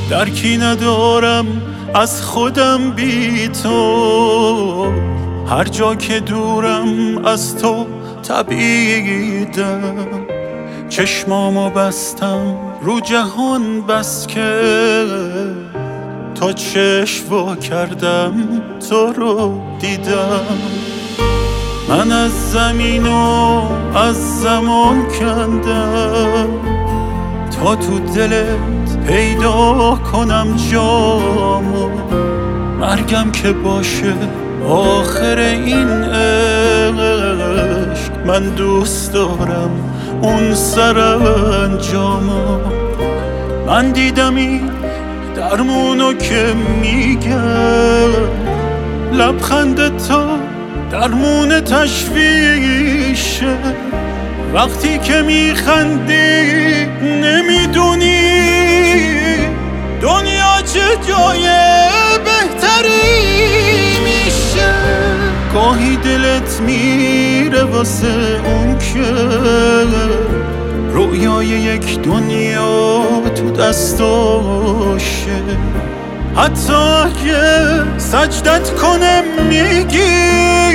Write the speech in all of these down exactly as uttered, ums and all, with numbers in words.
درکی ندارم از خودم بی تو، هر جا که دورم از تو تبعیدم. چشمامو بستم رو جهان بس که تا چشم وا کردم تو رو دیدم. من از زمین و از زمان کندم تا تو دلت پیدا کنم جامو. مرگم که باشه آخر این عشق، من دوست دارم اون سرانجامو. من دیدم این درمونو که میگم، لبخند تا درمون تشویشه. وقتی که میخندی نمیدونی دنیا چه جای بهتری میشه. گاهی دلت میره واسه اون که رویای یک دنیا تو دستاشه. حتی اگه سجدت کنم میگی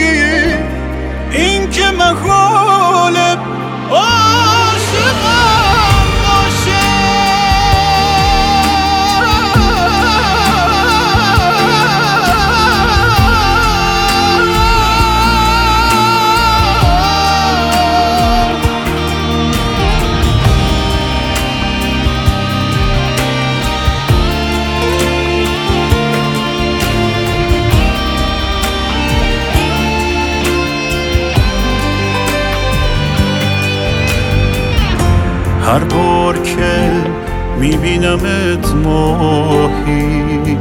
این که محاله عاشقم باشه. هر بار که میبینمت ماهی،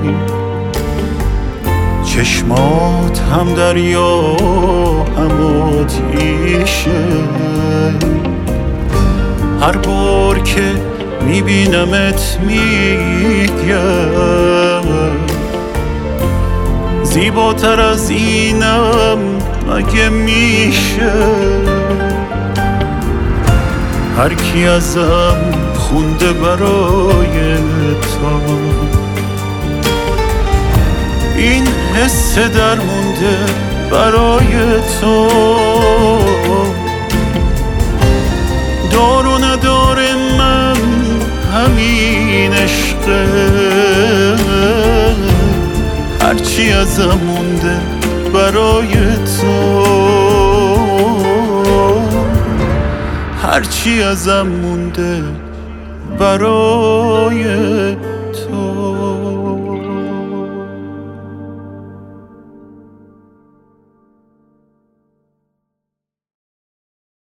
چشمات هم دریا هم آتیشه. هر بار که میبینمت میگم زیباتر از اینم مگه میشه. هر کی ازم خونده برای تو این حس درمونده برای تو. دار و ندار من همین عشقه، هرچی ازم مونده برای تو، هرچی ازم مونده برای